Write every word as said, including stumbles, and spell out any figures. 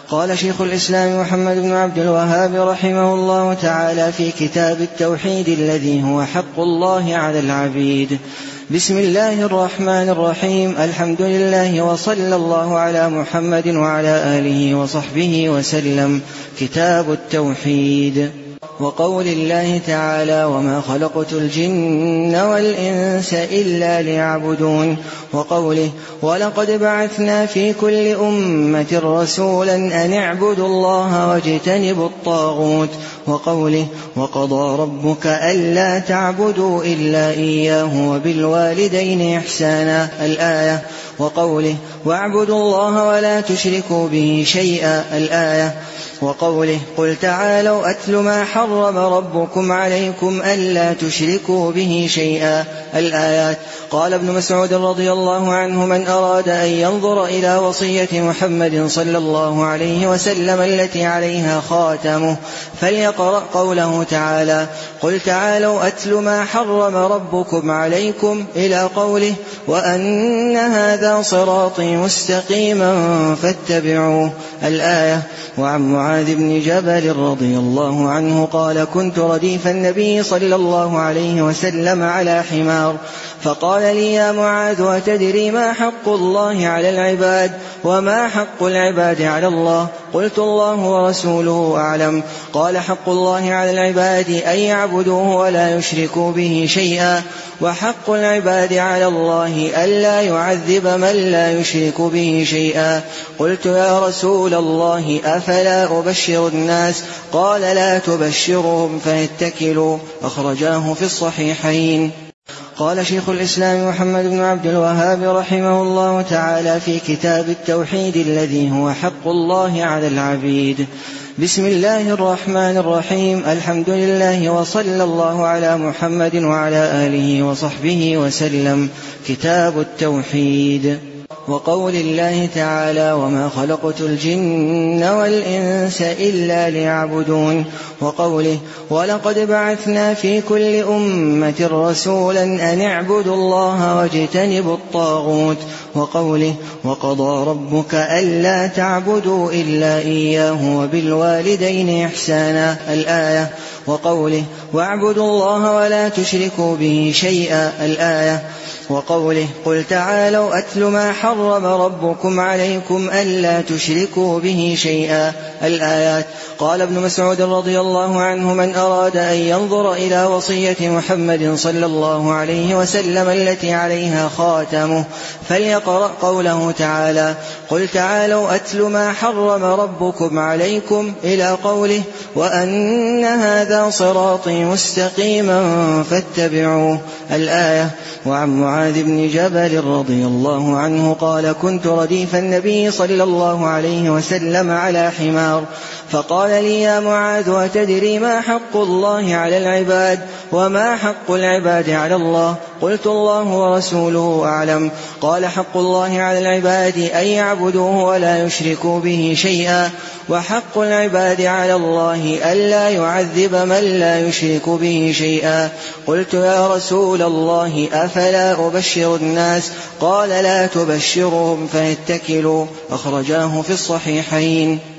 قال شيخ الإسلام محمد بن عبد الوهاب رحمه الله تعالى في كتاب التوحيد الذي هو حق الله على العبيد: بسم الله الرحمن الرحيم. الحمد لله وصلى الله على محمد وعلى آله وصحبه وسلم. كتاب التوحيد. وقول الله تعالى: وما خلقت الجن والإنس إلا ليعبدون. وقوله: ولقد بعثنا في كل أمة رسولا أن اعبدوا الله واجتنبوا الطاغوت. وقوله: وقضى ربك ألا تعبدوا إلا إياه وبالوالدين إحسانا. الآية. وقوله: واعبدوا الله ولا تشركوا به شيئا. الآية. وقوله: قل تعالوا أتل ما حرم ربكم عليكم ألا تشركوا به شيئا. الآيات. قال ابن مسعود رضي الله عنه: من أراد أن ينظر إلى وصية محمد صلى الله عليه وسلم التي عليها خاتمه فليقرأ قوله تعالى: قل تعالوا أتل ما حرم ربكم عليكم إلى قوله: وأن هذا صراطي مستقيما فاتبعوه. الآية. وعن معاذ بن جبل رضي الله عنه قال: كنت رديف النبي صلى الله عليه وسلم على حمار فقال لي: يا معاذ، أتدري ما حق الله على العباد وما حق العباد على الله؟ قلت: الله ورسوله أعلم. قال: حق الله على العباد أن يعبدوه ولا يشركوا به شيئا، وحق العباد على الله ألا يعذب من لا يشرك به شيئا. قلت: يا رسول الله، أفلا أبشر الناس؟ قال: لا تبشرهم فيتكلوا. أخرجاه في الصحيحين. قال شيخ الإسلام محمد بن عبد الوهاب رحمه الله تعالى في كتاب التوحيد الذي هو حق الله على العبيد: بسم الله الرحمن الرحيم. الحمد لله وصلى الله على محمد وعلى آله وصحبه وسلم. كتاب التوحيد. وقول الله تعالى: وما خلقت الجن والإنس إلا ليعبدون. وقوله: ولقد بعثنا في كل أمة رسولا أن اعبدوا الله واجتنبوا الطاغوت. وقوله: وقضى ربك ألا تعبدوا إلا إياه وبالوالدين إحسانا. الآية. وقوله: واعبدوا الله ولا تشركوا به شيئا. الآية. وقوله: قل تعالوا أتل ما حرم ربكم عليكم ألا تشركوا به شيئا. الآيات. قال ابن مسعود رضي الله عنه: من أراد أن ينظر إلى وصية محمد صلى الله عليه وسلم التي عليها خاتمه فليقرأ قوله تعالى: قل تعالوا أتل ما حرم ربكم عليكم إلى قوله: وأن هذا صراطي مستقيما فاتبعوه. الآية. وعن معاذ بن جبل رضي الله عنه قال: كنت رديف النبي صلى الله عليه وسلم على حمار فقال لي: يا معاذ، أتدري ما حق الله على العباد وما حق العباد على الله؟ قلت: الله ورسوله أعلم. قال: حق الله على العباد أن يعبدوه ولا يشركوا به شيئا، وحق العباد على الله ألا يعذب من لا يشرك به شيئا. قلت: يا رسول الله، أفلا أبشر الناس؟ قال: لا تبشرهم فيتكلوا. أخرجاه في الصحيحين.